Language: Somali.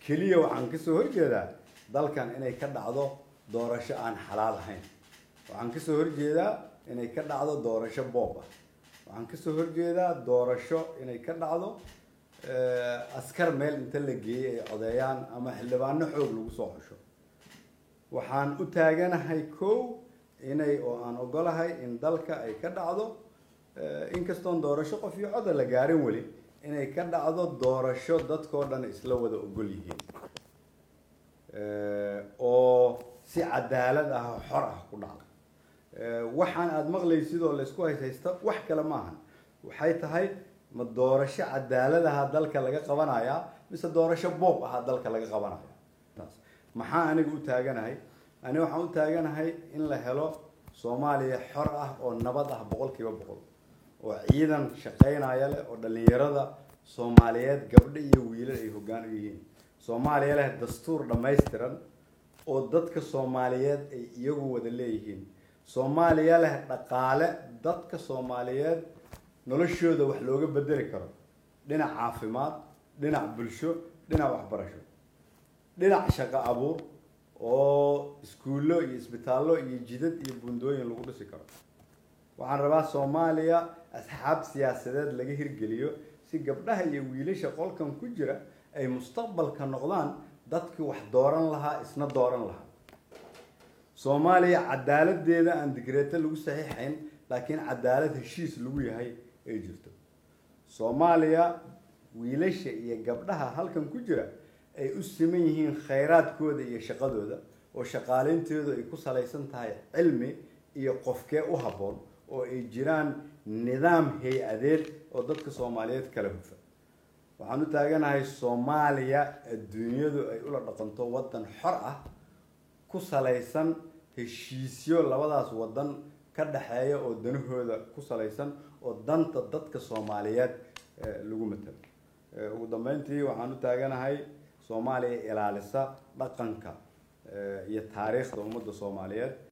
keliya waxaan kasoo horjeedaa dalkan inay ka dhacdo doorasho aan xalaal ahayn waxaan kasoo horjeedaa inay ka dhacdo doorasho boob ah waxaan kasoo horjeedaa doorasho inay ka dhacdo askar meel inta la geeyay ay codeeyaan ama xildhibaano xoog lagu soo xusho waxaan u taaganahay kow inay oo aan ogolahay in dalka ay ka dhacdo inkastoon doorasho qof iyo cod la gaarin weli inay ka dhacdo doorasho dadkoo dhan isla wada ogol yihiin oo si cadaalad ah oo xor ah ku dhacdo waxaan aad maqlaysid oo la isku haysta wax kale ma ahan waxay tahay ma doorasho cadaalad ah dalka laga qabanayaa mise doorasho boob ah dalka laga qabanayaa maxaa anigu u taaganahay aniga waxaan u taaganahay in la helo Soomaaliya xor ah oo nabad ah 100% oo ciidan shaqeynaya leh oo dhalinyarada Soomaaliyeed gabdho iyo wiilal ay hoggaan u yihiin Soomaaliya leh dastuur dhameystiran oo dadka Soomaaliyeed ay iyagu wada leeyihiin Soomaaliya leh dhaqaale dadka Soomaaliyeed noloshooda wax looga bedeli karo dhinac caafimaad dhinac bulsho dhinac waxbarasho dhinac shaqo abuur oo iskuulo iyo isbitaallo iyo jidad iyo buundooyin lagu dhisi karo waxaan rabaa Soomaaliya asxaab siyaasadeed laga hirgeliyo si gabdhaha iyo wiilasha qolkan ku jira ay mustaqbalka noqdaan dadkii wax dooran lahaa isna dooran lahaa Soomaaliya cadaaladeeda aan digreeta lagu saxiixayn laakiin cadaalad heshiis lagu yahay ay jirto Soomaaliya wiilasha iyo gabdhaha halkan ku jira ay u siman yihiin khayraadkooda iyo shaqadooda oo shaqaaleyntooda ay ku salaysan tahay cilmi iyo qofkee u haboon oo ay jiraan nidaam hay'adeed oo dadka Soomaaliyeed kala hufan waxaan u taaganahay Soomaaliya adduunyadu ay ula dhaqanto wadan xor ah ku salaysan heshiisyo labadaas wadan ka dhaxeeya oo danahooda ku salaysan oo danta dadka Soomaaliyeed lagu matalo ugu dambeyntii waxaan u taaganahay Soomaaliya ilaalisa dhaqanka iyo taariikhda ummadda Soomaaliyeed